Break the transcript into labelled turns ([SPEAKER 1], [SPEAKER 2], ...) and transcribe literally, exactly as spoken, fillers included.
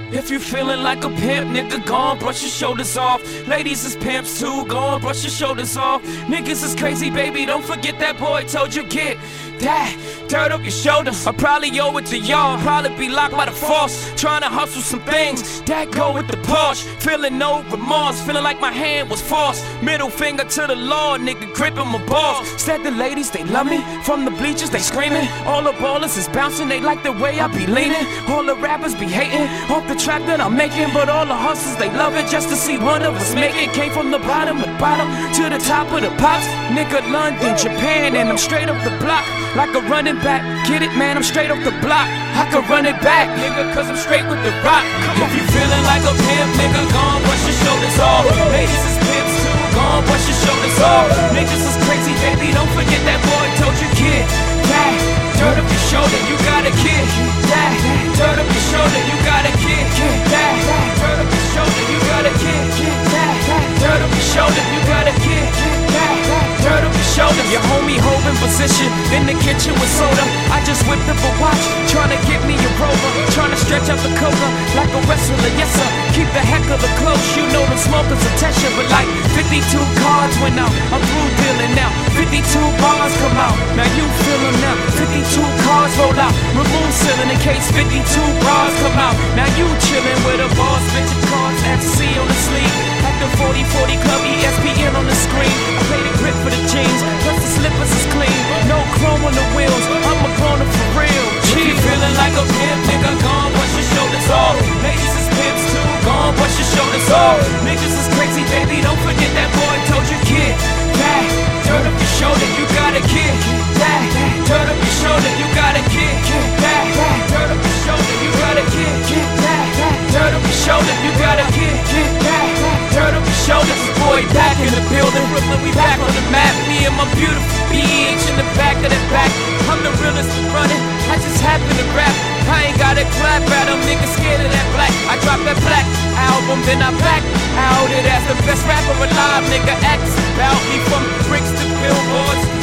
[SPEAKER 1] If you feeling like a pimp, nigga, go on, brush your shoulders off. Ladies is pimps too, go on, brush your shoulders off. Niggas is crazy, baby, don't forget that boy told you get that dirt up your shoulders. I probably owe it to y'all, probably be locked by the force. Trying to hustle some things, that go with the Porsche. Feeling no remorse, feeling like my hand was forced. Middle finger to the law, nigga, gripping my balls. Said the ladies, they love me, from the bleachers, they screaming. All the ballers is bouncing, they like the way I be leaning. All the rappers be hating, off the track that I'm making. But all the hustlers, they love it, just to see one of us make it. Came from the bottom of the bottom, to the top of the pops. Nigga, London, Japan, and I'm straight up the block. Like a running back, get it, man, I'm straight off the block. I can run it back, nigga, cause I'm straight with the rock. If you feeling like a pimp, nigga, go on, brush your shoulders off. Ladies is pimps too, go on, brush your shoulders off. Niggas is crazy, baby, don't forget that boy told you, kid. That dirt up your shoulder, you got a kid. That dirt up your shoulder, you got a kid. That dirt up your shoulder, you got a kid. That dirt up your shoulder, you got a kid. That dirt up your shoulder. Your homie holding position in the kitchen with soda. I just whipped up a watch, trying to get me a rover. Trying to stretch out the coca like a wrestler, yes sir. Keep the heck of the close, you know them smokers attention. But like fifty-two cards went out, I'm through dealing now. fifty-two bars come out, now you feel them now. fifty-two cars roll out, remove ceiling in case fifty-two bars come out. Now you chillin' with a boss, bitchin' cards, F C on the sleeve. At the forty forty club, E S P N on the screen. I play the grip for the jeans, plus the slippers is clean. No chrome on the wheels, I'm a grown up for real. If you feeling like a pimp, nigga, go on, brush your shoulders off. Ladies is pimps too, go on, brush your shoulders off. Niggas is crazy, baby, don't forget that boy told you, kid. That dirt up your shoulder, you got a kid. That dirt up your shoulder, you got a kid. That dirt up your shoulder, you got a kid. That dirt up your shoulder, you got a kid. That dirt up your shoulders, boy, back in the building. Brooklyn, we back on the map. Me and my beautiful bitch in the back of the back. I'm the realest running, I just happen to rap. I ain't gotta clap at them, niggas scared of that black. I dropped that black album, then I back out it as the best rapper alive. Nigga, X about me from bricks to billboards.